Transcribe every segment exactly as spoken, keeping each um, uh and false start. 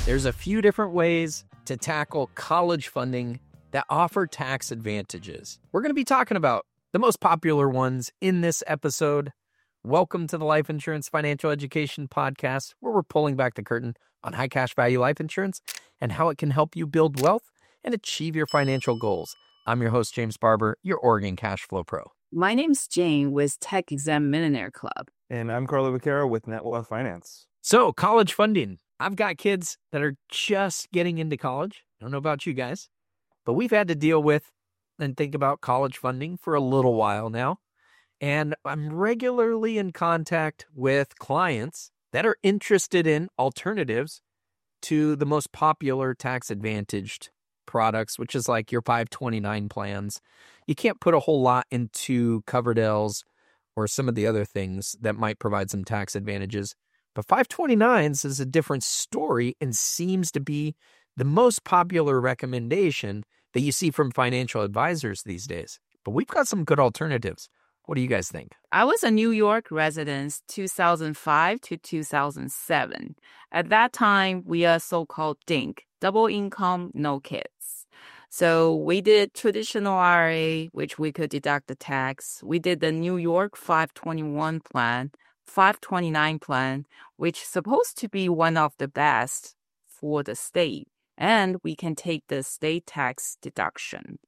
There's a few different ways to tackle college funding that offer tax advantages. We're going to be talking about the most popular ones in this episode. Welcome to the Life Insurance Financial Education Podcast, where we're pulling back the curtain on high cash value life insurance and how it can help you build wealth and achieve your financial goals. I'm your host, James Barber, your Oregon Cash Flow Pro. My name's Jane with Tech Exam Millionaire Club. And I'm Carlo Vaquero with Net Wealth Finance. So, college funding. I've got kids that are just getting into college. I don't know about you guys, but we've had to deal with and think about college funding for a little while now. And I'm regularly in contact with clients that are interested in alternatives to the most popular tax advantaged products, which is like your five twenty-nine plans. You can't put a whole lot into Coverdell's or some of the other things that might provide some tax advantages. But five twenty-nines is a different story and seems to be the most popular recommendation that you see from financial advisors these days. But we've got some good alternatives. What do you guys think? I was a New York resident two thousand five to two thousand seven. At that time, we are so-called D I N C, double income, no kids. So we did traditional I R A, which we could deduct the tax. We did the New York five twenty-one plan, five twenty-nine plan, which is supposed to be one of the best for the state. And we can take the state tax deduction.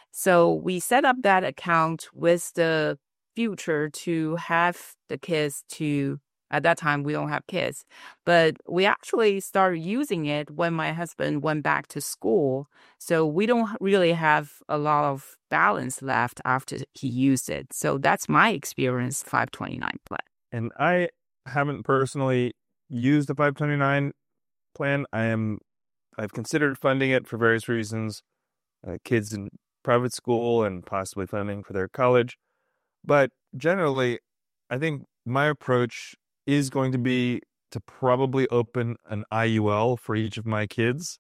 So we set up that account with the future to have the kids to, at that time, we don't have kids, but we actually started using it when my husband went back to school. So we don't really have a lot of balance left after he used it. So that's my experience, five twenty-nine plan. And I haven't personally used the five twenty-nine plan. I am, I've considered funding it for various reasons, uh, kids in private school and possibly funding for their college. But generally, I think my approach is going to be to probably open an I U L for each of my kids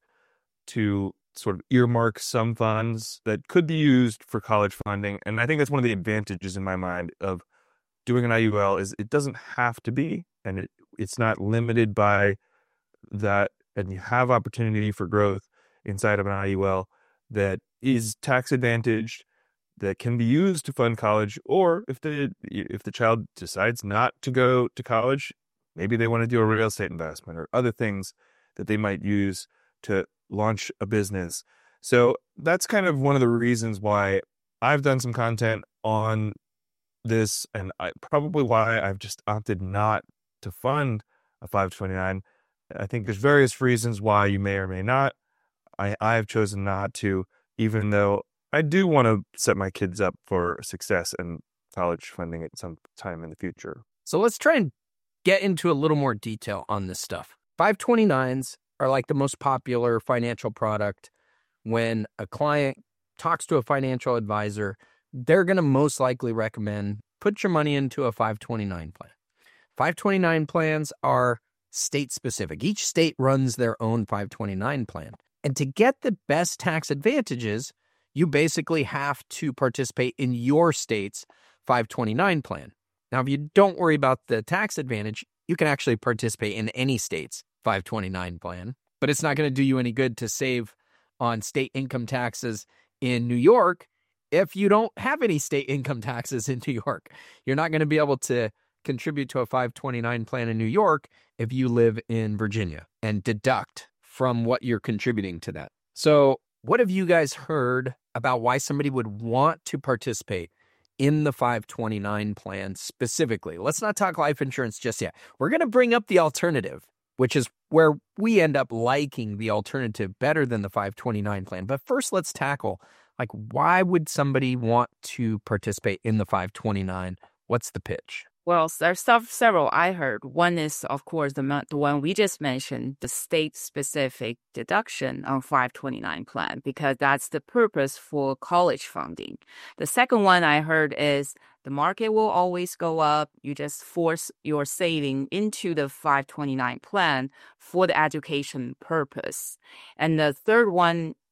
to sort of earmark some funds that could be used for college funding. And I think that's one of the advantages in my mind of doing an I U L is it doesn't have to be, and it, it's not limited by that, and you have opportunity for growth inside of an I U L that is tax advantaged, that can be used to fund college. Or if the if the child decides not to go to college, maybe they want to do a real estate investment or other things that they might use to launch a business. So that's kind of one of the reasons why I've done some content on this, and I, probably why I've just opted not to fund a five twenty-nine. I think there's various reasons why you may or may not. I, I've chosen not to, even though I do want to set my kids up for success and college funding at some time in the future. So let's try and get into a little more detail on this stuff. five twenty-nines are like the most popular financial product. When a client talks to a financial advisor, they're going to most likely recommend put your money into a five twenty-nine plan. five twenty-nine plans are state specific. Each state runs their own five twenty-nine plan. And to get the best tax advantages, you basically have to participate in your state's five twenty-nine plan. Now, if you don't worry about the tax advantage, you can actually participate in any state's five twenty-nine plan, but it's not going to do you any good to save on state income taxes in New York if you don't have any state income taxes in New York. You're not going to be able to contribute to a five twenty-nine plan in New York if you live in Virginia and deduct from what you're contributing to that. So what have you guys heard about why somebody would want to participate in the five twenty-nine plan specifically? Let's not talk life insurance just yet. We're going to bring up the alternative, which is where we end up liking the alternative better than the five twenty-nine plan. But first, let's tackle, like, why would somebody want to participate in the five twenty-nine? What's the pitch? Well, there's several I heard. One is, of course, the, the one we just mentioned, the state-specific deduction on five twenty-nine plan, because that's the purpose for college funding. The second one I heard is the market will always go up. You just force your saving into the five twenty-nine plan for the education purpose. And the third one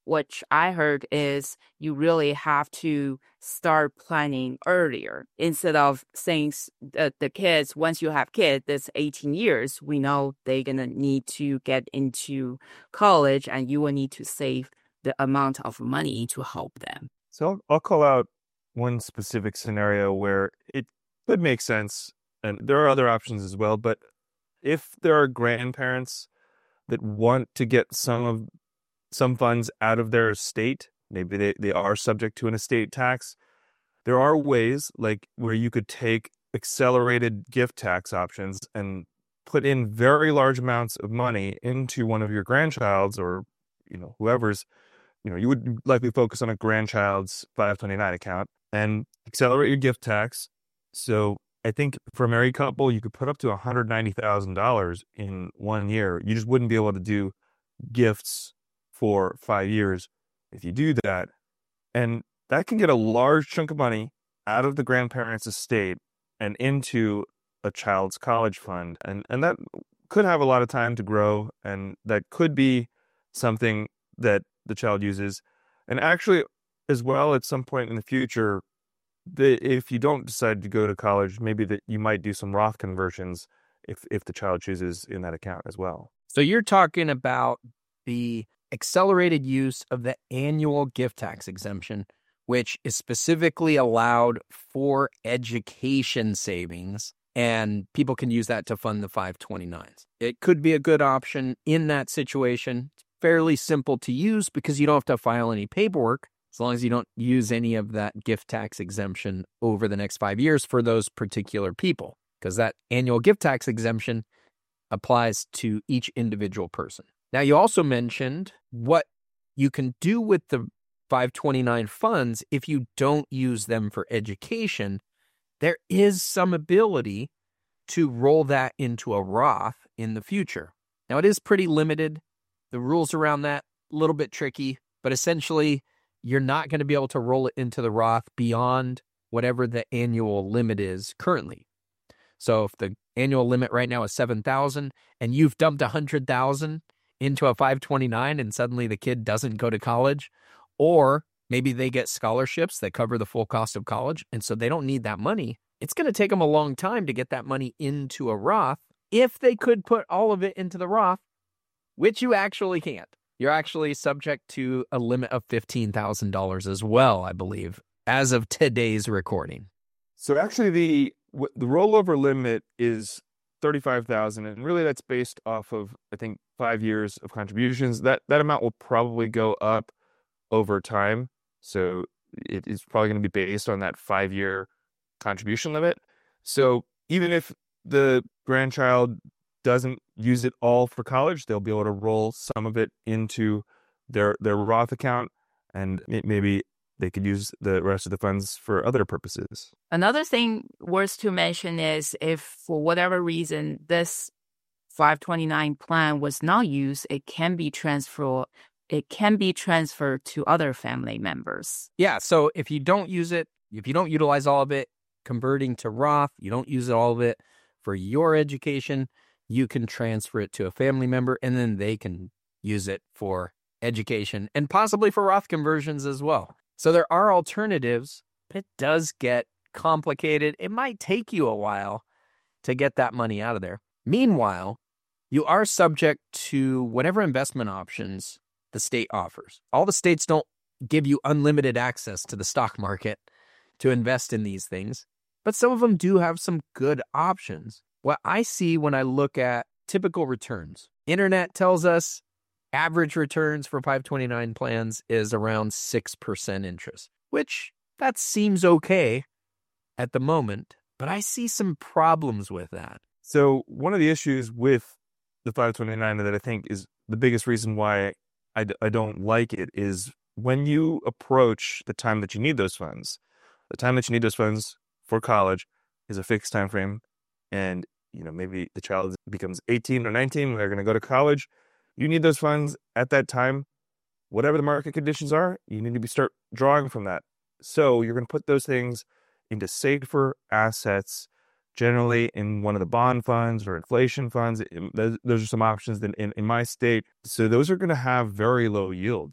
Which I heard is you really have to start planning earlier instead of saying the, the kids, once you have kids, that's eighteen years, we know they're going to need to get into college and you will need to save the amount of money to help them. So I'll, I'll call out one specific scenario where it could make sense, and there are other options as well, but if there are grandparents that want to get some of some funds out of their estate, maybe they, they are subject to an estate tax, there are ways like where you could take accelerated gift tax options and put in very large amounts of money into one of your grandchild's or, you know, whoever's, you know, you would likely focus on a grandchild's five twenty-nine account and accelerate your gift tax. So I think for a married couple, you could put up to one hundred ninety thousand dollars in one year. You just wouldn't be able to do gifts for five years if you do that. And that can get a large chunk of money out of the grandparents' estate and into a child's college fund. And, and that could have a lot of time to grow, and that could be something that the child uses. And actually, as well, at some point in the future, the, if you don't decide to go to college, maybe that you might do some Roth conversions if, if the child chooses in that account as well. So you're talking about the accelerated use of the annual gift tax exemption, which is specifically allowed for education savings, and people can use that to fund the five twenty-nines. It could be a good option in that situation. It's fairly simple to use because you don't have to file any paperwork as long as you don't use any of that gift tax exemption over the next five years for those particular people, because that annual gift tax exemption applies to each individual person. Now, you also mentioned what you can do with the five twenty-nine funds if you don't use them for education. There is some ability to roll that into a Roth in the future. Now, it is pretty limited. The rules around that, a little bit tricky, but essentially, you're not going to be able to roll it into the Roth beyond whatever the annual limit is currently. So if the annual limit right now is seven thousand dollars and you've dumped one hundred thousand dollars into a five twenty-nine and suddenly the kid doesn't go to college, or maybe they get scholarships that cover the full cost of college, and so they don't need that money, it's going to take them a long time to get that money into a Roth. If they could put all of it into the Roth, which you actually can't. You're actually subject to a limit of fifteen thousand dollars as well, I believe, as of today's recording. So actually the the rollover limit is thirty-five thousand dollars, and really that's based off of, I think, five years of contributions. That that amount will probably go up over time. So it is probably going to be based on that five-year contribution limit. So even if the grandchild doesn't use it all for college, they'll be able to roll some of it into their their Roth account, and maybe they could use the rest of the funds for other purposes. Another thing worth to mention is if for whatever reason this five twenty-nine plan was not used, it can be transferred. It can be transferred to other family members. Yeah, so if you don't use it, if you don't utilize all of it, converting to Roth, you don't use all of it for your education, you can transfer it to a family member, and then they can use it for education and possibly for Roth conversions as well. So there are alternatives, but it does get complicated. It might take you a while to get that money out of there. Meanwhile, you are subject to whatever investment options the state offers. All the states don't give you unlimited access to the stock market to invest in these things, but some of them do have some good options. What I see when I look at typical returns, internet tells us average returns for five twenty-nine plans is around six percent interest, which that seems okay at the moment, but I see some problems with that. So one of the issues with the five twenty-nine that I think is the biggest reason why I, d- I don't like it is when you approach the time that you need those funds. The time that you need those funds for college is a fixed time frame, and you know maybe the child becomes eighteen or nineteen when they're going to go to college. You need those funds at that time. Whatever the market conditions are, you need to be start drawing from that. So you're going to put those things into safer assets, generally in one of the bond funds or inflation funds. Those are some options in, in, in my state. So those are going to have very low yields.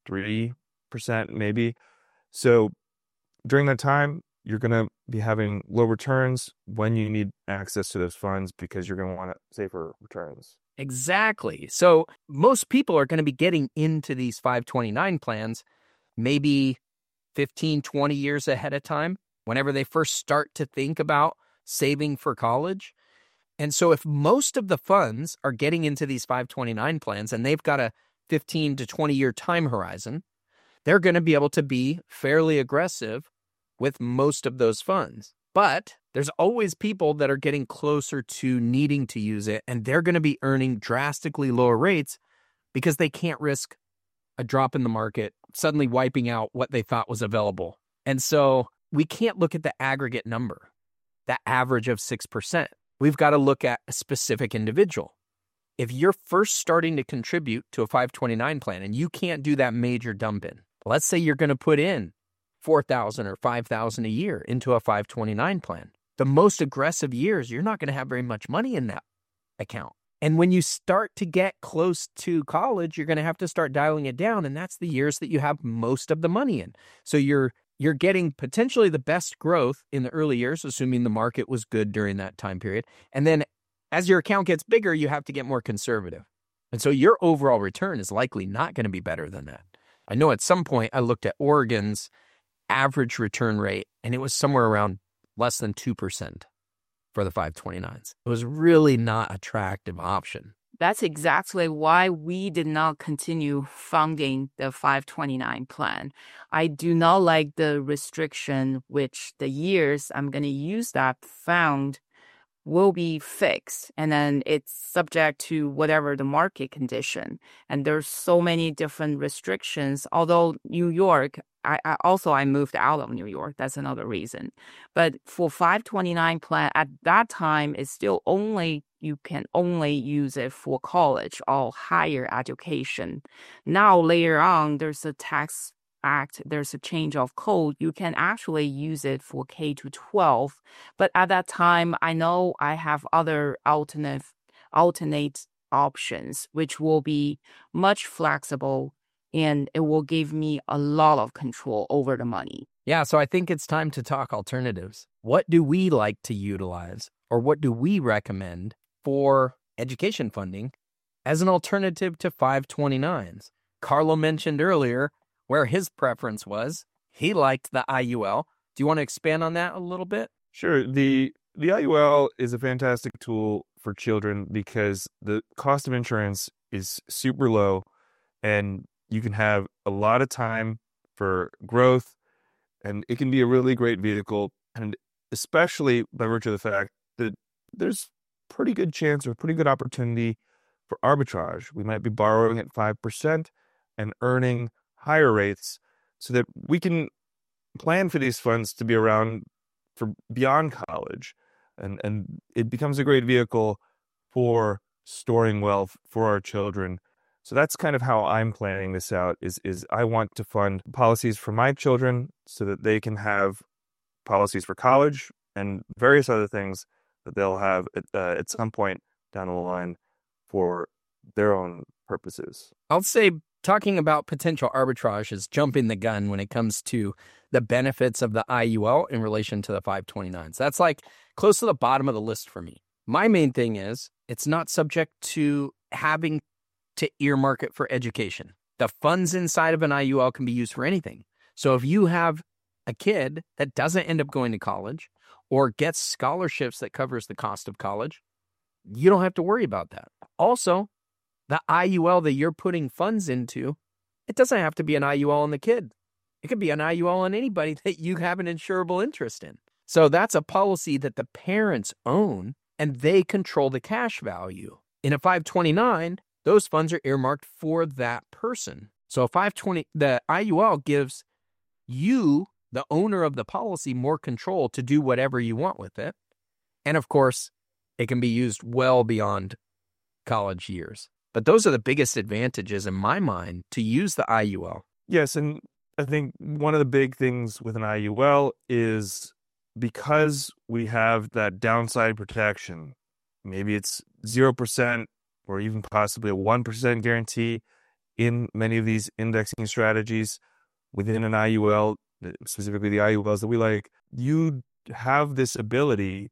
three percent maybe. So during that time, you're going to be having low returns when you need access to those funds because you're going to want safer returns. Exactly. So most people are going to be getting into these five twenty-nine plans maybe fifteen, twenty years ahead of time, whenever they first start to think about saving for college. And so if most of the funds are getting into these five twenty-nine plans and they've got a fifteen to twenty year time horizon, they're going to be able to be fairly aggressive with most of those funds. But there's always people that are getting closer to needing to use it, and they're going to be earning drastically lower rates because they can't risk a drop in the market suddenly wiping out what they thought was available. And so we can't look at the aggregate number, that average of six percent. We've got to look at a specific individual. If you're first starting to contribute to a five twenty-nine plan and you can't do that major dump in, let's say you're going to put in four thousand dollars or five thousand dollars a year into a five twenty-nine plan. The most aggressive years, you're not going to have very much money in that account. And when you start to get close to college, you're going to have to start dialing it down. And that's the years that you have most of the money in. So you're you're getting potentially the best growth in the early years, assuming the market was good during that time period. And then as your account gets bigger, you have to get more conservative. And so your overall return is likely not going to be better than that. I know at some point I looked at Oregon's average return rate, and it was somewhere around less than two percent for the five twenty-nines. It was really not an attractive option. That's exactly why we did not continue funding the five twenty-nine plan. I do not like the restriction, which the years I'm going to use that fund will be fixed, and then it's subject to whatever the market condition. And there's so many different restrictions. Although New York, I, I also I moved out of New York. That's another reason. But for five twenty-nine plan at that time, it's still only you can only use it for college or higher education. Now later on, there's a tax act, there's a change of code, you can actually use it for K to twelve. But at that time, I know I have other alternate alternate options, which will be much flexible, and it will give me a lot of control over the money. Yeah, so I think it's time to talk alternatives. What do we like to utilize, or what do we recommend for education funding as an alternative to five twenty-nines? Carlo mentioned earlier where his preference was. He liked the I U L. Do you want to expand on that a little bit? Sure. The the I U L is a fantastic tool for children because the cost of insurance is super low, and you can have a lot of time for growth, and it can be a really great vehicle, and especially by virtue of the fact that there's pretty good chance or pretty good opportunity for arbitrage. We might be borrowing at five percent and earning higher rates so that we can plan for these funds to be around for beyond college. And, and it becomes a great vehicle for storing wealth for our children. So that's kind of how I'm planning this out is, is I want to fund policies for my children so that they can have policies for college and various other things that they'll have at, uh, at some point down the line for their own purposes. I'll say talking about potential arbitrage is jumping the gun when it comes to the benefits of the I U L in relation to the five twenty-nines. That's like close to the bottom of the list for me. My main thing is it's not subject to having to earmark it for education. The funds inside of an I U L can be used for anything. So if you have a kid that doesn't end up going to college or gets scholarships that covers the cost of college, you don't have to worry about that. Also, the I U L that you're putting funds into, it doesn't have to be an I U L on the kid. It could be an I U L on anybody that you have an insurable interest in. So that's a policy that the parents own, and they control the cash value. In a five twenty-nine, those funds are earmarked for that person. So a five twenty, the I U L gives you, the owner of the policy, more control to do whatever you want with it. And of course, it can be used well beyond college years. But those are the biggest advantages in my mind to use the I U L. Yes, and I think one of the big things with an I U L is because we have that downside protection, maybe it's zero percent or even possibly a one percent guarantee, in many of these indexing strategies within an I U L, specifically the I U Ls that we like, you have this ability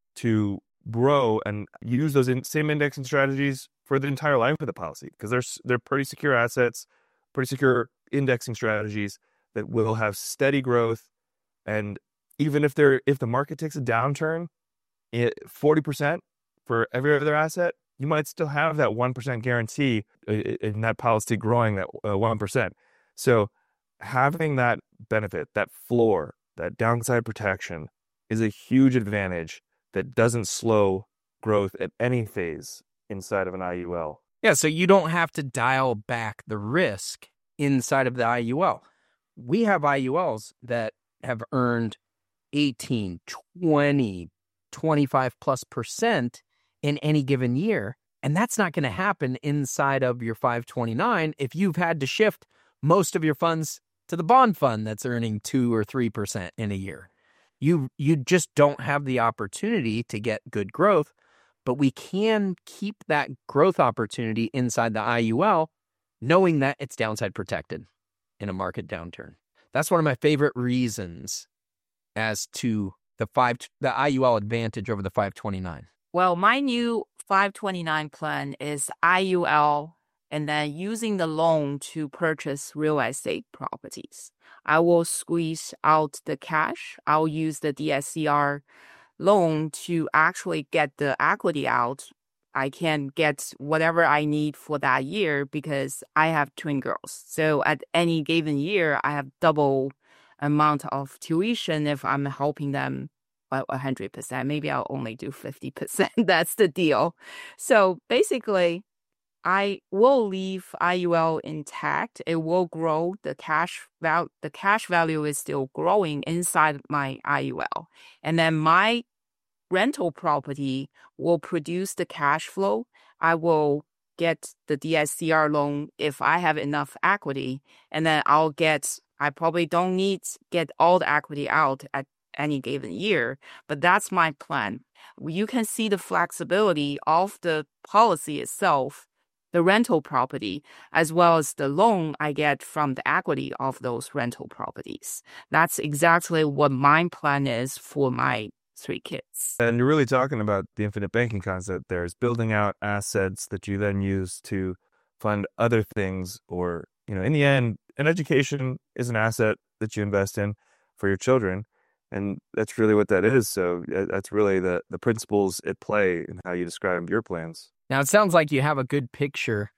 to grow and use those in, same indexing strategies for the entire life of the policy, because they're they're pretty secure assets, pretty secure indexing strategies that will have steady growth. And even if they're if the market takes a downturn, it, forty percent for every other asset, you might still have that one percent guarantee in that policy growing that uh, one percent. So having that benefit, that floor, that downside protection is a huge advantage that doesn't slow growth at any phase inside of an I U L. Yeah, so you don't have to dial back the risk inside of the I U L. We have I U Ls that have earned eighteen, twenty, twenty-five plus percent in any given year. And that's not going to happen inside of your five twenty-nine if you've had to shift most of your funds to the bond fund that's earning two or three percent in a year. You you just don't have the opportunity to get good growth, but we can keep that growth opportunity inside the I U L, knowing that it's downside protected in a market downturn. That's one of my favorite reasons as to the five the I U L advantage over the five twenty-nine. Well, my new five twenty-nine plan is I U L and then using the loan to purchase real estate properties. I will squeeze out the cash. I'll use the D S C R loan to actually get the equity out. I can get whatever I need for that year because I have twin girls. So at any given year, I have double amount of tuition if I'm helping them by one hundred percent. Maybe I'll only do fifty percent. That's the deal. So basically, I will leave I U L intact. It will grow. The cash val- the cash value is still growing inside my I U L. And then my rental property will produce the cash flow. I will get the D S C R loan if I have enough equity. And then I'll get, I probably don't need to get all the equity out at any given year, but that's my plan. You can see the flexibility of the policy itself, the rental property, as well as the loan I get from the equity of those rental properties. That's exactly what my plan is for my three kids. And you're really talking about the infinite banking concept there, is building out assets that you then use to fund other things, or, you know, in the end, an education is an asset that you invest in for your children. And that's really what that is. So that's really the, the principles at play in how you describe your plans. Now, it sounds like you have a good picture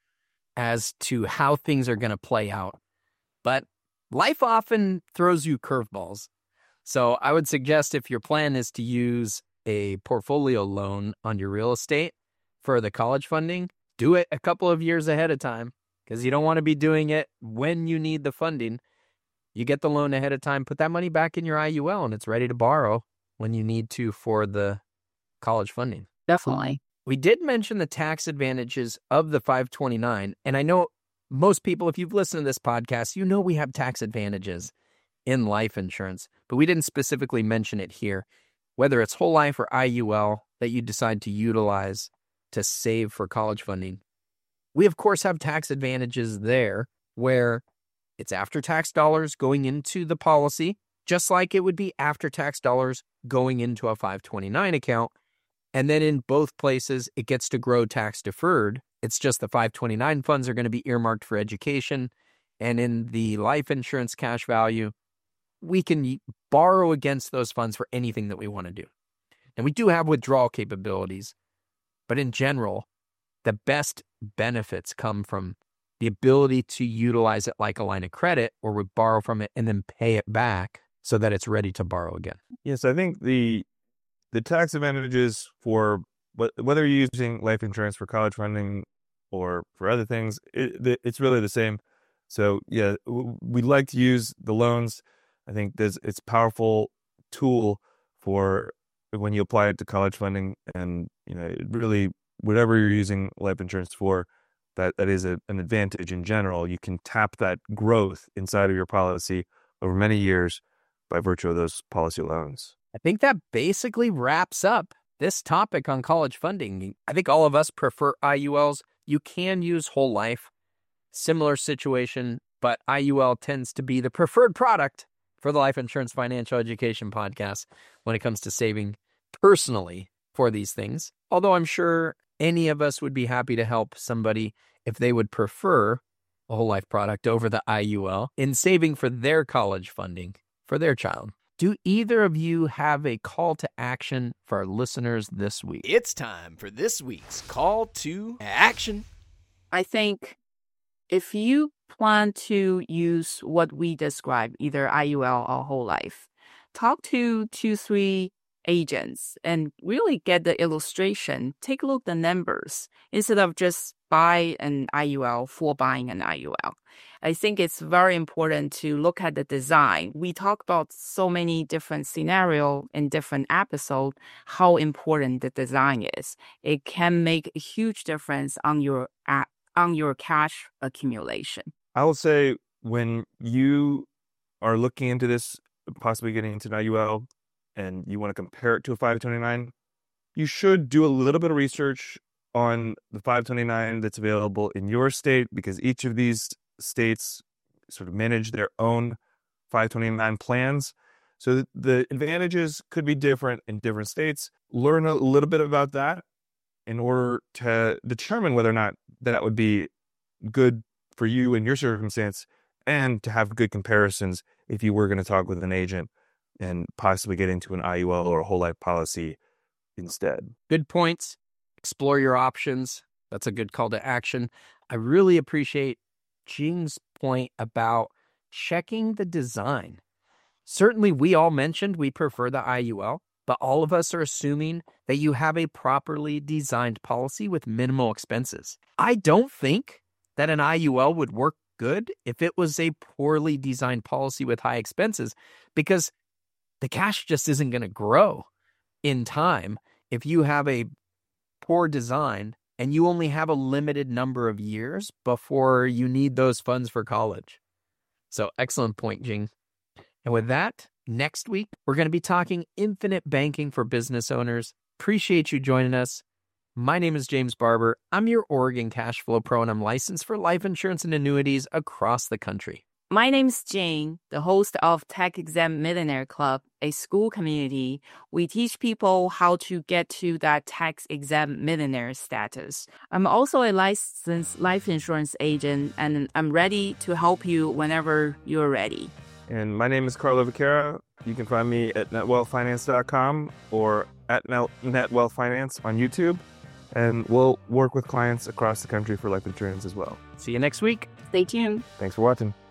as to how things are going to play out, but life often throws you curveballs. So I would suggest if your plan is to use a portfolio loan on your real estate for the college funding, do it a couple of years ahead of time, because you don't want to be doing it when you need the funding. You get the loan ahead of time, put that money back in your I U L, and it's ready to borrow when you need to for the college funding. Definitely. We did mention the tax advantages of the five twenty-nine, and I know most people, if you've listened to this podcast, you know we have tax advantages in life insurance, but we didn't specifically mention it here. Whether it's whole life or I U L that you decide to utilize to save for college funding, we of course have tax advantages there where it's after-tax dollars going into the policy, just like it would be after-tax dollars going into a five twenty-nine account. And then in both places, it gets to grow tax-deferred. It's just the five twenty-nine funds are going to be earmarked for education. And in the life insurance cash value, we can borrow against those funds for anything that we want to do. And we do have withdrawal capabilities. But in general, the best benefits come from the ability to utilize it like a line of credit, where we borrow from it and then pay it back so that it's ready to borrow again. Yes, I think the the tax advantages for whether you're using life insurance for college funding or for other things, it, it's really the same. So yeah, we like to use the loans. I think there's it's a powerful tool for when you apply it to college funding, and you know, it really, whatever you're using life insurance for, that that is a, an advantage in general. You can tap that growth inside of your policy over many years by virtue of those policy loans. I think that basically wraps up this topic on college funding. I think all of us prefer I U Ls. You can use whole life Similar situation, but I U L tends to be the preferred product for the Life Insurance Financial Education Podcast when it comes to saving personally for these things. Although I'm sure any of us would be happy to help somebody if they would prefer a whole life product over the I U L in saving for their college funding for their child. Do either of you have a call to action for our listeners this week? It's time for this week's call to action. I think if you plan to use what we describe, either I U L or whole life, talk to two, three agents and really get the illustration. Take a look at the numbers instead of just buy an I U L for buying an I U L. I think it's very important to look at the design. We talk about so many different scenarios in different episodes, how important the design is. It can make a huge difference on your on your cash accumulation. I will say when you are looking into this, possibly getting into an I U L, and you want to compare it to a five twenty-nine, you should do a little bit of research on the five twenty-nine that's available in your state, because each of these states sort of manage their own five twenty-nine plans. So the advantages could be different in different states. Learn a little bit about that in order to determine whether or not that would be good for you in your circumstance, and to have good comparisons if you were going to talk with an agent and possibly get into an I U L or a whole life policy instead. Good points. Explore your options. That's a good call to action. I really appreciate Jing's point about checking the design. Certainly, we all mentioned we prefer the I U L, but all of us are assuming that you have a properly designed policy with minimal expenses. I don't think that an I U L would work good if it was a poorly designed policy with high expenses, because the cash just isn't going to grow in time if you have a poor design and you only have a limited number of years before you need those funds for college. So excellent point, Jing. And with that, next week, we're going to be talking infinite banking for business owners. Appreciate you joining us. My name is James Barber. I'm your Oregon Cash Flow Pro, and I'm licensed for life insurance and annuities across the country. My name's Jane, the host of Tech Exempt Millionaire Club, a school community. We teach people how to get to that tax exempt millionaire status. I'm also a licensed life insurance agent, and I'm ready to help you whenever you're ready. And my name is Carlo Vaquera. You can find me at net wealth finance dot com or at NetWealth Finance on YouTube. And we'll work with clients across the country for life insurance as well. See you next week. Stay tuned. Thanks for watching.